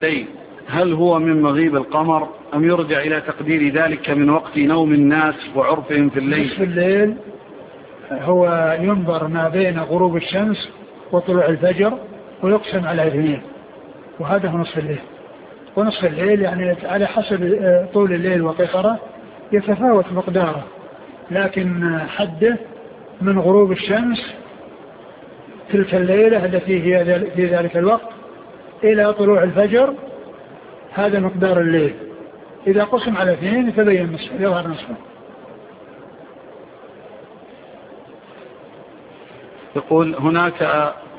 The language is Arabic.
هل هو من مغيب القمر أم يرجع إلى تقدير ذلك من وقت نوم الناس وعرفهم في الليل؟ نصف الليل هو ينظر ما بين غروب الشمس وطلوع الفجر ويقسم على 2، وهذا هو نصف الليل. ونصف الليل يعني على حسب طول الليل وقصره يتفاوت مقداره، لكن حده من غروب الشمس تلك الليلة التي هي في ذلك الوقت إلى طلوع الفجر، هذا مقدار الليل. إذا قسم على 2 يتبين نصفه، يظهر نصفه. يقول هناك